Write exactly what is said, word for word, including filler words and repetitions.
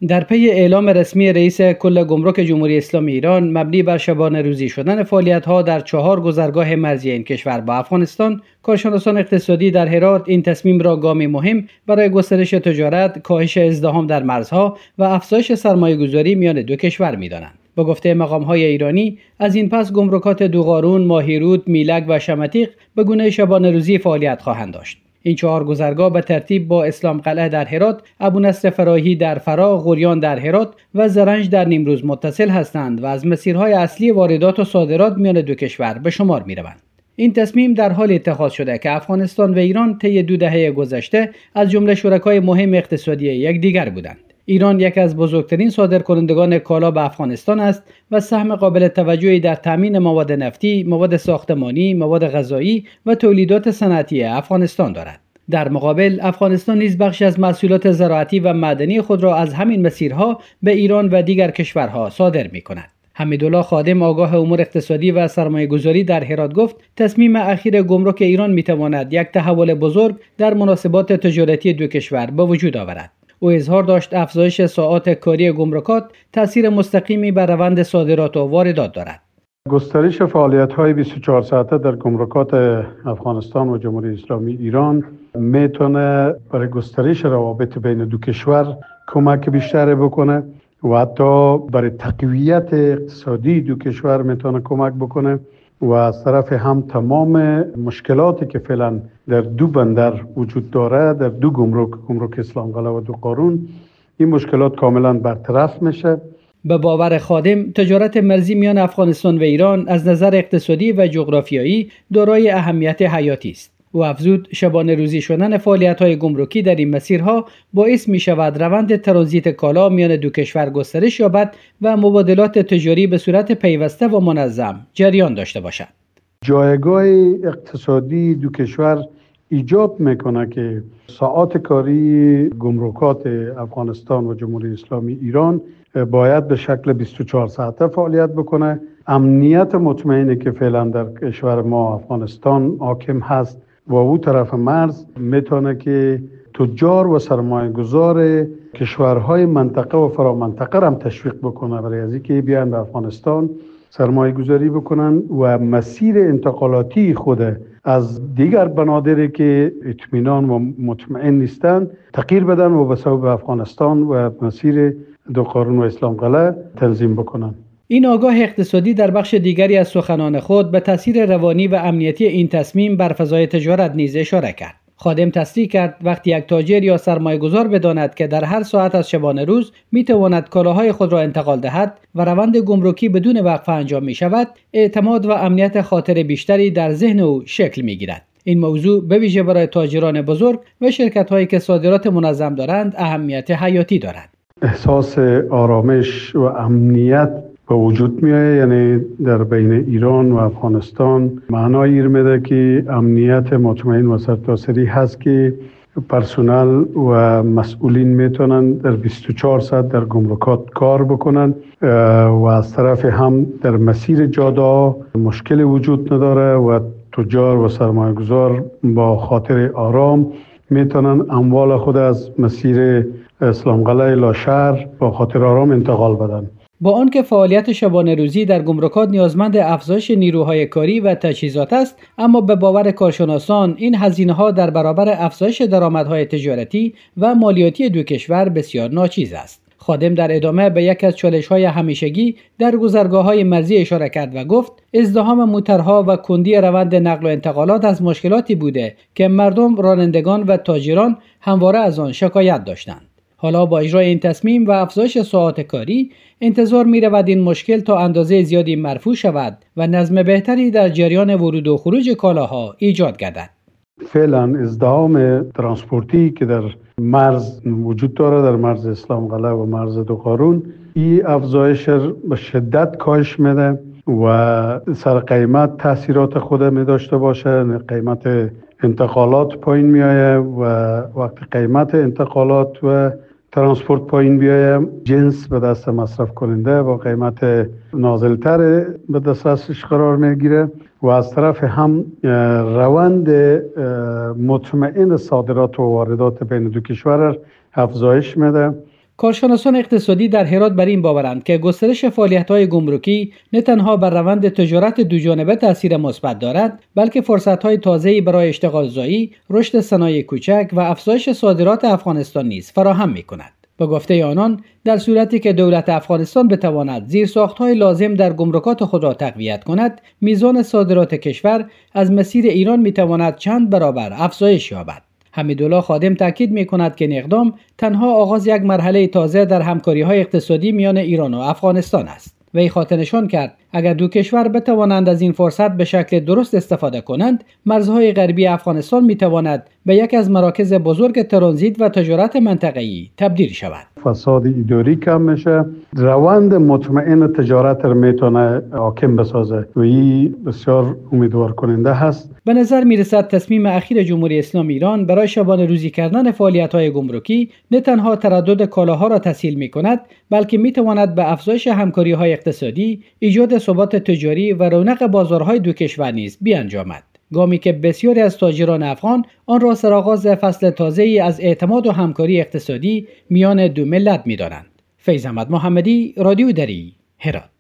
در پی اعلام رسمی رئیس کل گمرک جمهوری اسلامی ایران مبنی بر شبانه روزی شدن فعالیت‌ها در چهار گذرگاه مرزی این کشور با افغانستان، کارشناسان اقتصادی در هرات این تصمیم را گامی مهم برای گسترش تجارت، کاهش ازدحام در مرزها و افزایش سرمایه‌گذاری میان دو کشور می‌دانند. با گفته مقام‌های ایرانی، از این پس گمرکات دوغارون، ماهیرود، میلک و شمتیق به گونه شبانه روزی فعالیت خواهند داشت. این چهار گذرگاه به ترتیب با اسلام قلعه در هرات، ابونصر فراهی در فرا، غوریان در هرات و زرنج در نیمروز متصل هستند و از مسیرهای اصلی واردات و صادرات میان دو کشور به شمار می‌روند. این تصمیم در حال اتخاذ شده که افغانستان و ایران طی دو دهه گذشته از جمله شرکای مهم اقتصادی یکدیگر بودند. ایران یکی از بزرگترین صادرکنندگان کالا به افغانستان است و سهم قابل توجهی در تامین مواد نفتی، مواد ساختمانی، مواد غذایی و تولیدات صنعتی افغانستان دارد. در مقابل افغانستان نیز بخشی از محصولات زراعتی و معدنی خود را از همین مسیرها به ایران و دیگر کشورها صادر می‌کند. حمیدالله خادم آگاه امور اقتصادی و سرمایه‌گذاری در هرات گفت تصمیم اخیر گمرک ایران می‌تواند یک تحول بزرگ در مناسبات تجارتی دو کشور به وجود آورد. او اظهار داشت افزایش ساعات کاری گمرکات تأثیر مستقیمی بر روند صادرات و واردات دارد. گسترش فعالیت‌های بیست و چهار ساعته در گمرکات افغانستان و جمهوری اسلامی ایران میتونه برای گسترش روابط بین دو کشور کمک بیشتری بکنه و حتی برای تقویت اقتصادی دو کشور میتونه کمک بکنه و از طرف هم تمام مشکلاتی که فعلا در دو بندر وجود داره، در دو گمرک، گمرک اسلام قلعه و دوغارون، این مشکلات کاملا برطرف میشه. به باور خادم، تجارت مرزی میان افغانستان و ایران از نظر اقتصادی و جغرافیایی دارای اهمیت حیاتی است. او افزود شبانه روزی شدن فعالیت‌های گمرکی در این مسیرها باعث می شود روند ترانزیت کالا میان دو کشور گسترش یابد و مبادلات تجاری به صورت پیوسته و منظم جریان داشته باشد. جایگاه اقتصادی دو کشور ایجاب میکنه که ساعات کاری گمرکات افغانستان و جمهوری اسلامی ایران باید به شکل بیست و چهار ساعته فعالیت بکنه. امنیت مطمئنی که فعلا در کشور ما افغانستان حاکم هست و او طرف مرز میتونه که تجار و سرمایه گذار کشورهای منطقه و فرامنطقه هم تشویق بکنه برای از اینکه بیان به افغانستان سرمایه گذاری بکنن و مسیر انتقالاتی خود از دیگر بنادری که اطمینان و مطمئن نیستند تغییر بدن و به سبب افغانستان و مسیر دوغارون و اسلام قلعه تنظیم بکنن. این آگاه اقتصادی در بخش دیگری از سخنان خود به تاثیر روانی و امنیتی این تصمیم بر فضای تجارت نیز اشاره کرد. خادم تصریح کرد وقتی یک تاجر یا سرمایه‌گذار بداند که در هر ساعت از شبانه روز میتواند کالاهای خود را انتقال دهد و روند گمرکی بدون وقفه انجام می شود، اعتماد و امنیت خاطر بیشتری در ذهن او شکل می گیرد. این موضوع به ویژه برای تاجران بزرگ و شرکت‌هایی که صادرات منظم دارند اهمیت حیاتی دارد. احساس آرامش و امنیت به وجود میاد، یعنی در بین ایران و افغانستان معنای این میده که امنیت مطمئن و سرتاسری هست که پرسنل و مسئولین میتونن در بیست و چهار ساعت در گمرکات کار بکنن و از طرف هم در مسیر جاده مشکل وجود نداره و تجار و سرمایه‌گذار با خاطر آرام میتونن اموال خود از مسیر اسلام قلعه لاشهر با خاطر آرام انتقال بدن. با آنکه فعالیت شبانه روزی در گمرکات نیازمند افزایش نیروهای کاری و تجهیزات است، اما به باور کارشناسان این هزینه‌ها در برابر افزایش درآمدهای تجارتی و مالیاتی دو کشور بسیار ناچیز است. خادم در ادامه به یک از چالش‌های همیشگی در گذرگاه‌های مرزی اشاره کرد و گفت ازدحام موترها و کندی روند نقل و انتقالات از مشکلاتی بوده که مردم، رانندگان و تاجران همواره از آن شکایت داشتند. حالا با اجرای این تصمیم و افزایش ساعات کاری انتظار می رود این مشکل تا اندازه زیادی مرفوع شود و نظم بهتری در جریان ورود و خروج کالاها ایجاد گردد. فعلا ازدحام ترانسپورتی که در مرز وجود داره، در مرز اسلام قلعه و مرز دوغارون، این افزایش به شدت کاهش میده و سر قیمت تاثیرات خود می داشته باشه. قیمت انتقالات پایین میایه و وقتی قیمت انتقالات و ترانسپورت پایین بیایه، جنس به دست مصرف کننده با قیمت نازلتر به دسترسش قرار میگیره و از طرف هم روند مطمئن صادرات و واردات بین دو کشور افزایش میده. کارشناسان اقتصادی در هرات بر این باورند که گسترش فعالیت‌های گمرکی نه تنها بر روند تجارت دوجانبه تاثیر مثبت دارد، بلکه فرصت‌های تازه‌ای برای اشتغالزایی، رشد صنایع کوچک و افزایش صادرات افغانستان نیز فراهم می‌کند. به گفته آنان، در صورتی که دولت افغانستان بتواند زیرساخت‌های لازم در گمرکات خود را تقویت کند، میزان صادرات کشور از مسیر ایران می‌تواند چند برابر افزایش یابد. حمیدالله خادم تاکید می‌کند که این اقدام تنها آغاز یک مرحله تازه در همکاری‌های اقتصادی میان ایران و افغانستان است. وی خاطر نشان کرد اگر دو کشور بتوانند از این فرصت به شکل درست استفاده کنند، مرزهای غربی افغانستان می‌تواند به یک از مراکز بزرگ ترانزیت و تجارت منطقه‌ای تبدیل شود. فساد اداری کم میشه، روند مطمئن تجارت را میتونه حاکم بسازه و این بسیار امیدوار کننده هست. به نظر میرسد تصمیم اخیر جمهوری اسلامی ایران برای شبانه روزی کردن فعالیت‌های گمرکی نه تنها تردد کالاها را تسهیل می‌کند، بلکه می‌تواند به افزایش همکاری‌های اقتصادی، ایجاد ثبات تجاری و رونق بازارهای دو کشور نیز بیانجامد. گامی که بسیاری از تاجران افغان آن را سرآغاز فصل تازه‌ای از اعتماد و همکاری اقتصادی میان دو ملت می‌دانند. فیض احمد محمدی، رادیو دری، هرات.